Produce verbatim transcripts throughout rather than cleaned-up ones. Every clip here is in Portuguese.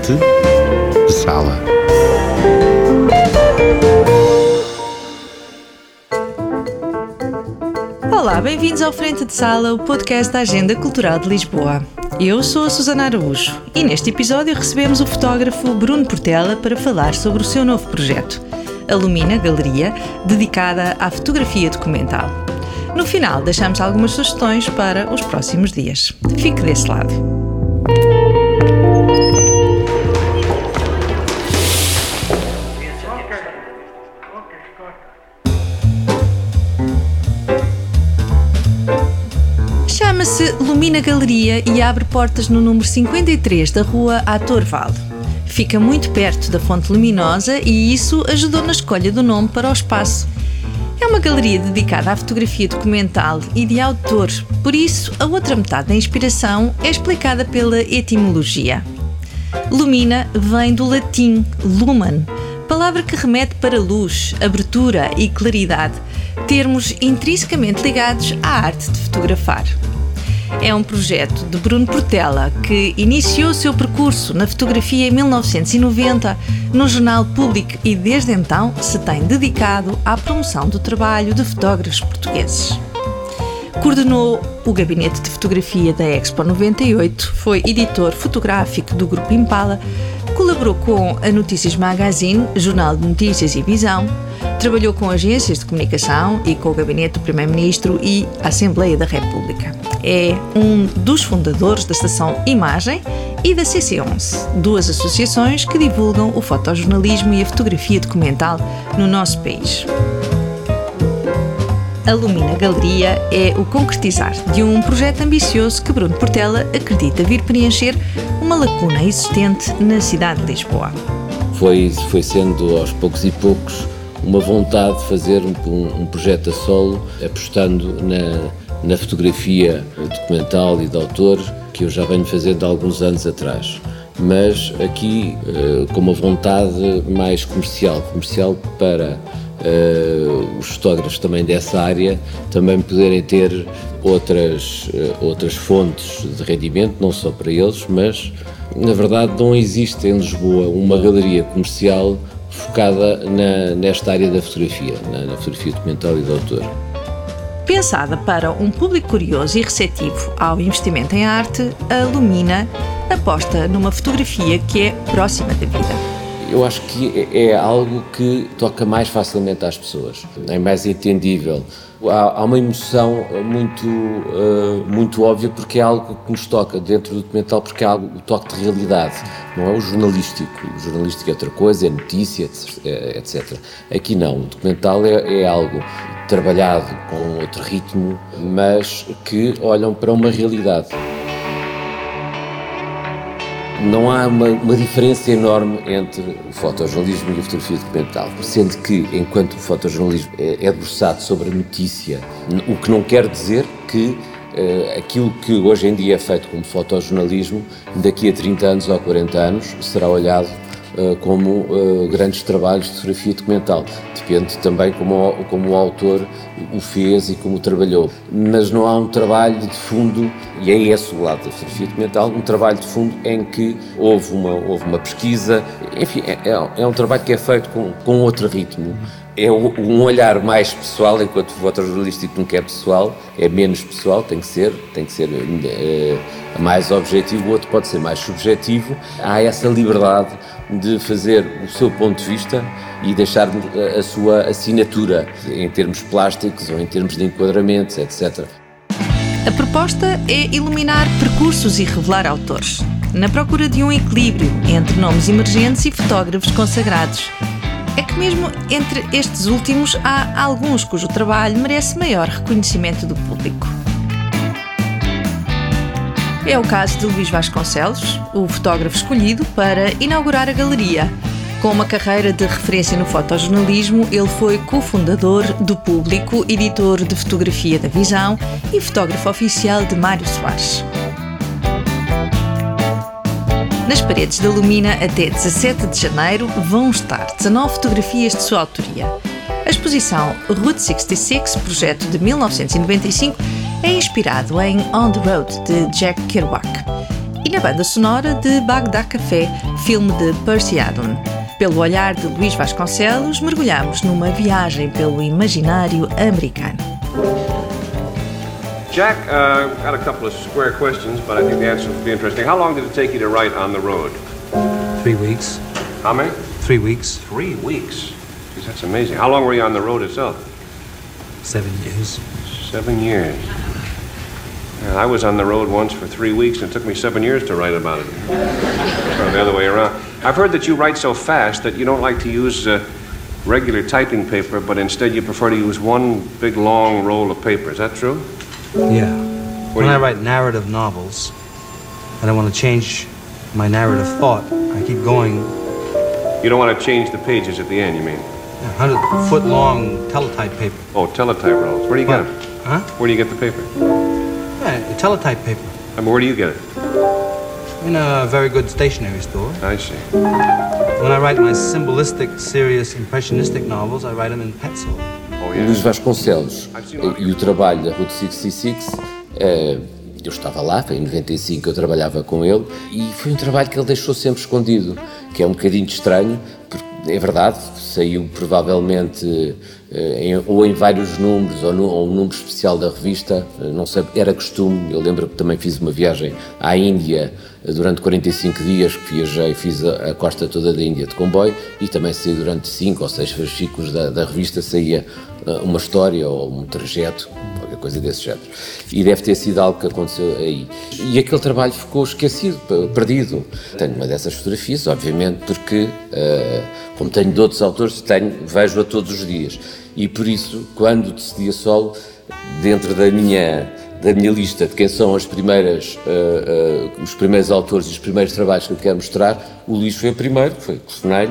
Frente de Sala. Olá, bem-vindos ao Frente de Sala, o podcast da Agenda Cultural de Lisboa. Eu sou a Susana Araújo e neste episódio recebemos o fotógrafo Bruno Portela para falar sobre o seu novo projeto, a Lumina Galeria, dedicada à fotografia documental. No final, deixamos algumas sugestões para os próximos dias. Fique desse lado. Chama-se Lumina Galeria e abre portas no número cinquenta e três da rua Ator Vale. Fica muito perto da Fonte Luminosa e isso ajudou na escolha do nome para o espaço. É uma galeria dedicada à fotografia documental e de autor, por isso a outra metade da inspiração é explicada pela etimologia. Lumina vem do latim lumen, palavra que remete para luz, abertura e claridade, termos intrinsecamente ligados à arte de fotografar. É um projeto de Bruno Portela que iniciou o seu percurso na fotografia em mil novecentos e noventa no Jornal Público e desde então se tem dedicado à promoção do trabalho de fotógrafos portugueses. Coordenou o gabinete de fotografia da Expo noventa e oito, foi editor fotográfico do Grupo Impala, colaborou com a Notícias Magazine, Jornal de Notícias e Visão, trabalhou com agências de comunicação e com o gabinete do Primeiro-Ministro e a Assembleia da República. É um dos fundadores da Estação Imagem e da C C onze, duas associações que divulgam o fotojornalismo e a fotografia documental no nosso país. A Lumina Galeria é o concretizar de um projeto ambicioso que Bruno Portela acredita vir preencher uma lacuna existente na cidade de Lisboa. Foi, foi sendo aos poucos e poucos uma vontade de fazer um, um projeto a solo, apostando na, na fotografia documental e de autor, que eu já venho fazendo há alguns anos atrás. Mas aqui uh, com uma vontade mais comercial, comercial para uh, os fotógrafos também dessa área também poderem ter outras, uh, outras fontes de rendimento, não só para eles, mas na verdade não existe em Lisboa uma galeria comercial focada na, nesta área da fotografia, na, na fotografia documental e de autor. Pensada para um público curioso e receptivo ao investimento em arte, a Lumina aposta numa fotografia que é próxima da vida. Eu acho que é algo que toca mais facilmente às pessoas, é mais entendível. Há, há uma emoção muito, uh, muito óbvia porque é algo que nos toca dentro do documental, porque é algo, o toque de realidade, não é o jornalístico. O jornalístico é outra coisa, é notícia, etcétera. Aqui não, o documental é, é algo trabalhado com outro ritmo, mas que olham para uma realidade. Não há uma, uma diferença enorme entre o fotojornalismo e a fotografia documental, sendo que, enquanto o fotojornalismo é, é debruçado sobre a notícia, o que não quer dizer que uh, aquilo que hoje em dia é feito como fotojornalismo, daqui a trinta anos ou quarenta anos, será olhado uh, como uh, grandes trabalhos de fotografia documental. Depende também como, como o autor o fez e como o trabalhou. Mas não há um trabalho de fundo, e é esse o lado da fotografia documental, um trabalho de fundo em que houve uma, houve uma pesquisa, enfim, é, é um trabalho que é feito com, com outro ritmo. É um olhar mais pessoal, enquanto o fotojornalístico nunca é pessoal, é menos pessoal, tem que ser, tem que ser é, mais objetivo, o outro pode ser mais subjetivo. Há essa liberdade de fazer o seu ponto de vista e deixar a sua assinatura em termos plásticos ou em termos de enquadramentos, etcétera. A proposta é iluminar percursos e revelar autores, na procura de um equilíbrio entre nomes emergentes e fotógrafos consagrados. É que mesmo entre estes últimos há alguns cujo trabalho merece maior reconhecimento do público. É o caso de Luís Vasconcelos, o fotógrafo escolhido para inaugurar a galeria. Com uma carreira de referência no fotojornalismo, ele foi cofundador do Público, editor de fotografia da Visão e fotógrafo oficial de Mário Soares. Nas paredes da Lumina, até dezassete de janeiro, vão estar dezanove fotografias de sua autoria. A exposição Route sessenta e seis, projeto de mil novecentos e noventa e cinco, é inspirado em On the Road, de Jack Kerouac. e na banda sonora de Bagdá Café, filme de Percy Adlon. Pelo olhar de Luís Vasconcelos, mergulhamos numa viagem pelo imaginário americano. Jack, uh, got a couple of square questions, but I think the answers will be interesting. How long did it take you to write On the Road? Three weeks. How many? Three weeks. Three weeks? Jeez, that's amazing. How long were you on the road itself? Seven years. Seven years. Yeah, I was on the road once for three weeks, and it took me seven years to write about it. Or the other way around. I've heard that you write so fast that you don't like to use uh, regular typing paper, but instead you prefer to use one big long roll of paper. Is that true? Yeah. What When do I you- write narrative novels, and I want to change my narrative thought, I keep going You don't want to change the pages at the end, you mean? a hundred foot long teletype paper. Oh, teletype rolls. Where do you get What? them? Huh? Where do you get the paper? Yeah, teletype paper. I mean, where do you get it? In a very good stationery store. I see. When I write my symbolistic, serious, impressionistic novels, I write them in pencil. Oh, O yeah. Luís Vasconcelos eh, e o trabalho da Route sessenta e seis, eh, eu estava lá, foi em noventa e cinco, eu trabalhava com ele, e foi um trabalho que ele deixou sempre escondido, que é um bocadinho estranho, porque é verdade, saiu provavelmente eh, em, ou em vários números, ou, no, ou um número especial da revista, eh, não sei, era costume. Eu lembro que também fiz uma viagem à Índia eh, durante quarenta e cinco dias, que viajei, fiz a, a costa toda da Índia de comboio, e também saiu durante cinco ou seis fascículos da, da revista, saía eh, uma história ou um trajeto, qualquer coisa desse género. E deve ter sido algo que aconteceu aí. E aquele trabalho ficou esquecido, p- perdido. Tenho uma dessas fotografias, obviamente, porque, eh, como tenho de outros autores, tenho, vejo-a todos os dias. E por isso, quando decidi a solo, dentro da minha, da minha lista de quem são as primeiras, eh, eh, os primeiros autores e os primeiros trabalhos que eu quero mostrar, o Luís foi o primeiro, foi telefonei-lhe,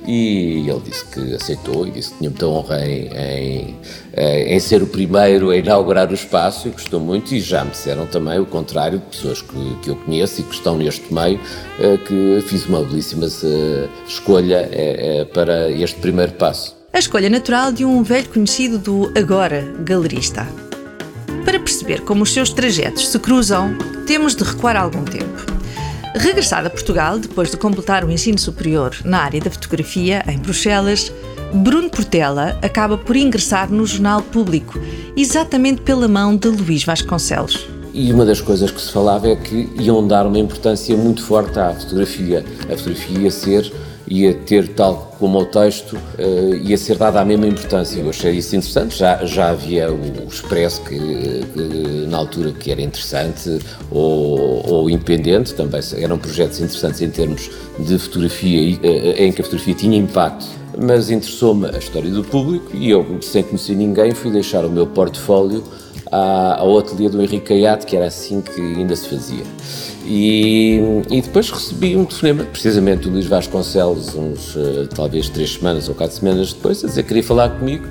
e ele disse que aceitou e disse que tinha muita honra em, em, em ser o primeiro a inaugurar o espaço, e gostou muito, e já me disseram também o contrário, de pessoas que, que eu conheço e que estão neste meio, eh, que fiz uma belíssima eh, escolha eh, eh, para este primeiro passo. A escolha natural de um velho conhecido do agora galerista. Para perceber como os seus trajetos se cruzam, temos de recuar algum tempo. Regressado a Portugal, depois de completar o ensino superior na área da fotografia, em Bruxelas, Bruno Portela acaba por ingressar no Jornal Público, exatamente pela mão de Luís Vasconcelos. E uma das coisas que se falava é que iam dar uma importância muito forte à fotografia. A fotografia ia ser, ia ter, tal como o texto, uh, ia ser dada a mesma importância. Eu achei isso interessante. Já, já havia o Expresso, que, que na altura que era interessante, ou, ou o Independente, também eram projetos interessantes em termos de fotografia, uh, em que a fotografia tinha impacto. Mas interessou-me a história do Público, e eu, sem conhecer ninguém, fui deixar o meu portfólio ao ateliê do Henrique Caiate, que era assim que ainda se fazia. E, e depois recebi um telefonema, precisamente do Luís Vasconcelos, uns uh, talvez três semanas ou quatro semanas depois, a dizer que queria falar comigo,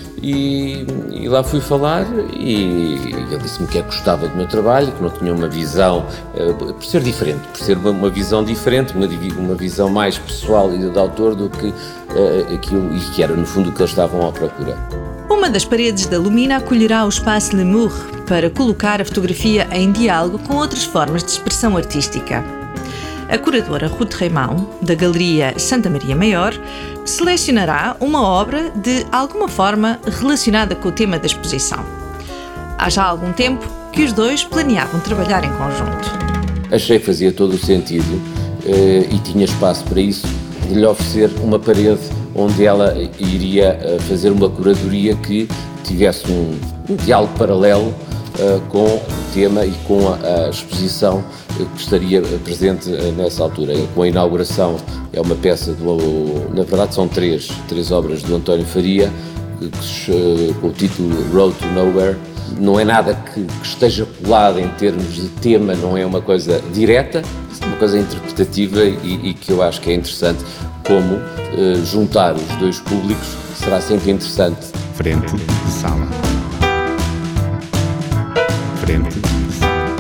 e, e lá fui falar, e ele disse-me que gostava do meu trabalho, que não tinha uma visão, uh, por ser diferente, por ser uma, uma visão diferente, uma, uma visão mais pessoal e de autor do que uh, aquilo, e que era no fundo o que eles estavam à procura. Uma das paredes da Lumina acolherá o espaço Lemur para colocar a fotografia em diálogo com outras formas de expressão artística. A curadora Ruth Raimão, da Galeria Santa Maria Maior, selecionará uma obra de alguma forma relacionada com o tema da exposição. Há já algum tempo que os dois planeavam trabalhar em conjunto. Achei que fazia todo o sentido eh, e tinha espaço para isso, de lhe oferecer uma parede onde ela iria uh, fazer uma curadoria que tivesse um, um diálogo paralelo uh, com o tema e com a, a exposição uh, que estaria presente uh, nessa altura. Com a inauguração, é uma peça, do, na verdade são três, três obras do António Faria, que, que, uh, com o título Road to Nowhere. Não é nada que, que esteja colado em termos de tema, não é uma coisa direta, é uma coisa interpretativa, e, e que eu acho que é interessante. Como uh, juntar os dois públicos será sempre interessante. Frente de sala. Frente de sala.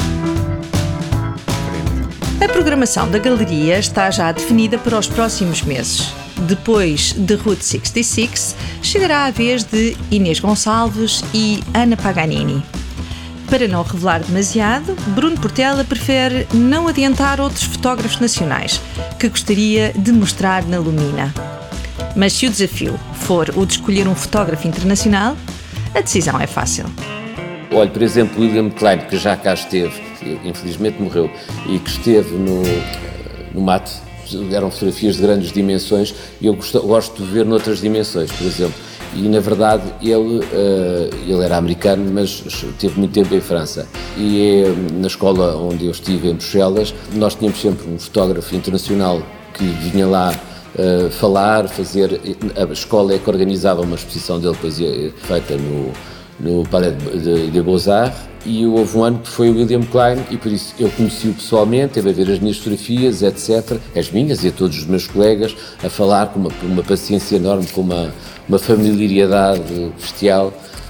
Frente. A programação da galeria está já definida para os próximos meses. Depois de Route sessenta e seis, chegará a vez de Inês Gonçalves e Ana Paganini. Para não revelar demasiado, Bruno Portela prefere não adiantar outros fotógrafos nacionais que gostaria de mostrar na Lumina. Mas se o desafio for o de escolher um fotógrafo internacional, a decisão é fácil. Olha, por exemplo, William Klein, que já cá esteve, infelizmente morreu, e que esteve no, no mate, eram fotografias de grandes dimensões, e eu gosto, gosto de ver noutras dimensões, por exemplo. E, na verdade, ele, uh, ele era americano, mas teve muito tempo em França. E na escola onde eu estive, em Bruxelas, nós tínhamos sempre um fotógrafo internacional que vinha lá uh, falar, fazer... A escola é que organizava uma exposição dele, depois feita no, no Palais de, de Beaux-Arts, e houve um ano que foi o William Klein, e por isso eu conheci-o pessoalmente, teve a ver as minhas fotografias, etcétera, as minhas e a todos os meus colegas, a falar com uma, com uma paciência enorme, com uma, uma familiaridade bestial,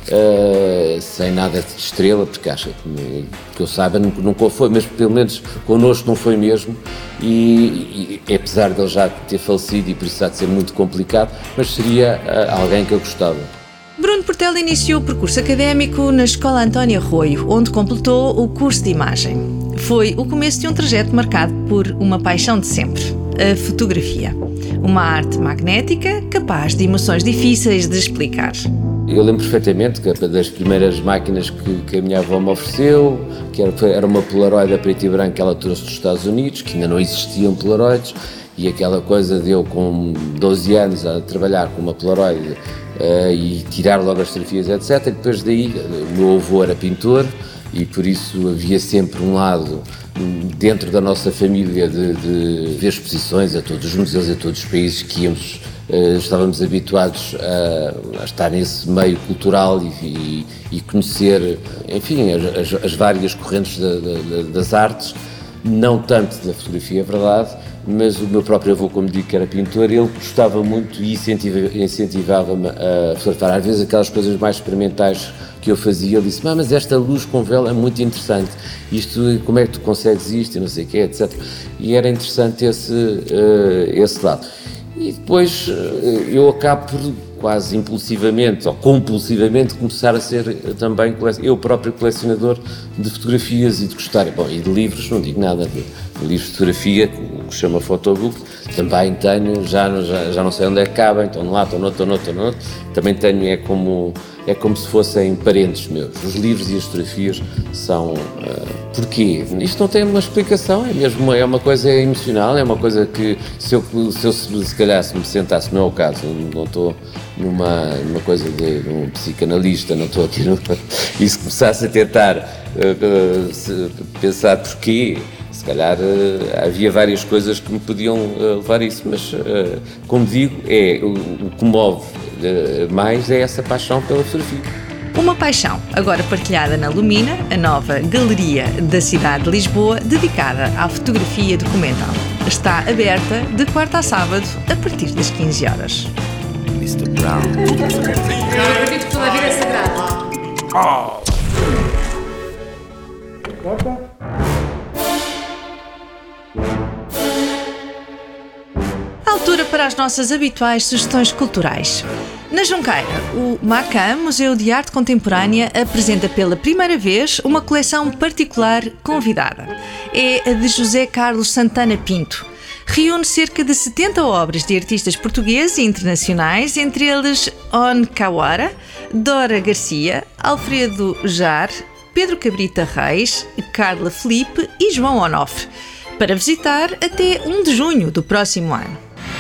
uh, sem nada de estrela, porque acha que, que eu saiba, nunca, nunca foi, mas pelo menos connosco não foi mesmo, e, e apesar de ele já ter falecido, e por isso há de ser muito complicado, mas seria uh, alguém que eu gostava. Bruno Portela iniciou o percurso académico na Escola António Arroio, onde completou o curso de imagem. Foi o começo de um trajeto marcado por uma paixão de sempre, a fotografia. Uma arte magnética capaz de emoções difíceis de explicar. Eu lembro perfeitamente que das primeiras máquinas que, que a minha avó me ofereceu, que era, era uma Polaroid a preto e branco que ela trouxe dos Estados Unidos, que ainda não existiam Polaroids, e aquela coisa de eu com doze anos a trabalhar com uma Polaroid uh, e tirar logo as fotografias, etcétera. E depois daí, o meu avô era pintor e por isso havia sempre um lado dentro da nossa família de, de ver exposições a todos os museus, a todos os países que íamos. Uh, estávamos habituados a, a estar nesse meio cultural e, e, e conhecer, enfim, as, as, as várias correntes da, da, das artes, não tanto da fotografia, é verdade, mas o meu próprio avô, como digo que era pintor, ele gostava muito e incentiva, incentivava-me a fotografar. Às vezes aquelas coisas mais experimentais que eu fazia, ele disse, ah, mas esta luz com vela é muito interessante, isto, como é que tu consegues isto e não sei o quê, etcétera. E era interessante esse, uh, esse lado. E depois eu acabo por, quase impulsivamente ou compulsivamente, começar a ser também eu próprio colecionador de fotografias e de gostar. Bom, e de livros, não digo nada, de, de livros de fotografia, que se chama Photobook, também tenho, já, já, já não sei onde é que cabem, estão lá, estão noutro, estão noutro, estão noutro. Também tenho, é como, é como se fossem parentes meus. Os livros e as fotografias são... Uh, porquê? Isto não tem uma explicação, é mesmo uma, é uma coisa emocional, é uma coisa que se eu, se eu se calhar se me sentasse, não é o caso, não estou numa, numa coisa de um psicanalista, não estou aqui numa, e se começasse a tentar uh, uh, se, pensar porquê, se calhar uh, havia várias coisas que me podiam uh, levar a isso, mas uh, como digo, é, o, o que move uh, mais é essa paixão pela fotografia. Uma paixão, agora partilhada na Lumina, a nova galeria da cidade de Lisboa, dedicada à fotografia documental. Está aberta de quarta a sábado, a partir das quinze horas. mister Brown. Eu acredito que toda a vida é sagrada. Oh. Altura para as nossas habituais sugestões culturais. Na Junqueira, o MACAM, Museu de Arte Contemporânea, apresenta pela primeira vez uma coleção particular convidada. É a de José Carlos Santana Pinto. Reúne cerca de setenta obras de artistas portugueses e internacionais, entre eles On Kawara, Dora Garcia, Alfredo Jar, Pedro Cabrita Reis, Carla Felipe e João Onofre, para visitar até um de junho do próximo ano.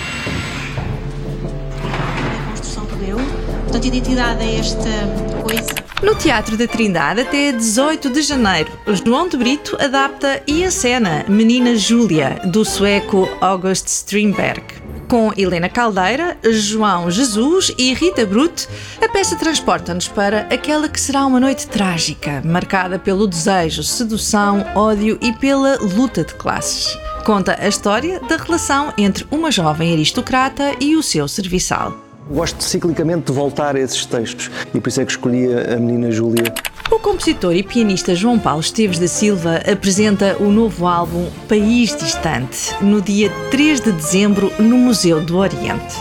Portanto, identidade é esta coisa. No Teatro da Trindade, até dezoito de janeiro, João de Brito adapta e encena Menina Júlia, do sueco August Strindberg. Com Helena Caldeira, João Jesus e Rita Brut, a peça transporta-nos para aquela que será uma noite trágica, marcada pelo desejo, sedução, ódio e pela luta de classes. Conta a história da relação entre uma jovem aristocrata e o seu serviçal. Gosto ciclicamente de voltar a esses textos e por isso é que escolhi a Menina Júlia. O compositor e pianista João Paulo Esteves da Silva apresenta o novo álbum País Distante no dia três de dezembro no Museu do Oriente.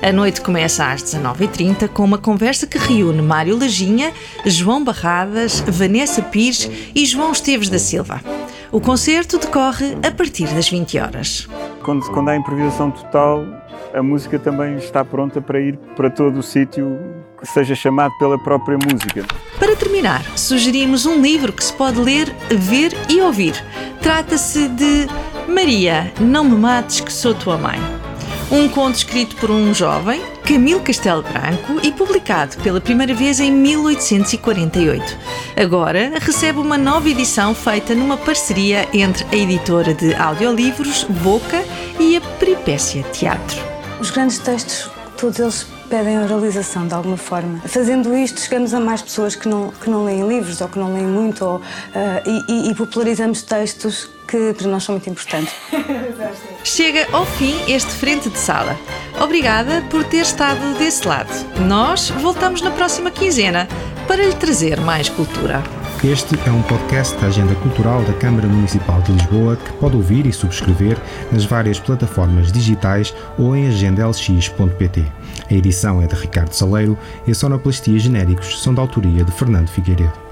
A noite começa às dezanove e trinta com uma conversa que reúne Mário Lajinha, João Barradas, Vanessa Pires e João Esteves da Silva. O concerto decorre a partir das vinte horas. Quando, quando há improvisação total, a música também está pronta para ir para todo o sítio que seja chamado pela própria música. Para terminar, sugerimos um livro que se pode ler, ver e ouvir. Trata-se de Maria, não me mates que sou tua mãe. Um conto escrito por um jovem, Camilo Castelo Branco, e publicado pela primeira vez em mil oitocentos e quarenta e oito. Agora recebe uma nova edição feita numa parceria entre a editora de audiolivros Boca e a Peripécia Teatro. Os grandes textos, todos eles pedem a oralização de alguma forma. Fazendo isto, chegamos a mais pessoas que não, que não leem livros ou que não leem muito ou, uh, e, e, e popularizamos textos que para nós são muito importantes. Chega ao fim este Frente de Sala. Obrigada por ter estado desse lado. Nós voltamos na próxima quinzena para lhe trazer mais cultura. Este é um podcast da Agenda Cultural da Câmara Municipal de Lisboa que pode ouvir e subscrever nas várias plataformas digitais ou em agenda l x ponto p t. A edição é de Ricardo Saleiro e a sonoplastia genéricos são da autoria de Fernando Figueiredo.